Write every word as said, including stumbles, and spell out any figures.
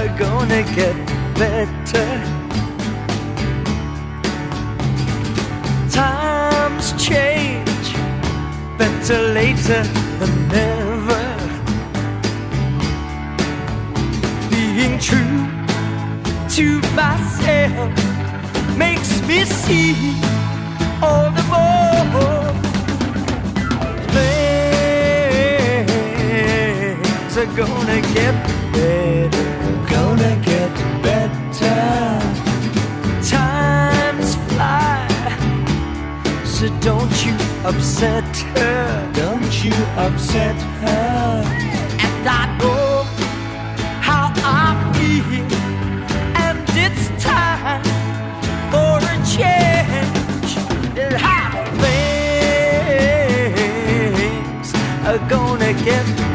are gonna get better. Times change, better later than never. Being true to myself makes me see all the more. Things are gonna get better, gonna get better. Times fly, so don't you upset her, don't you upset her. And I know how I feel, and it's time for a change. How things are gonna get better.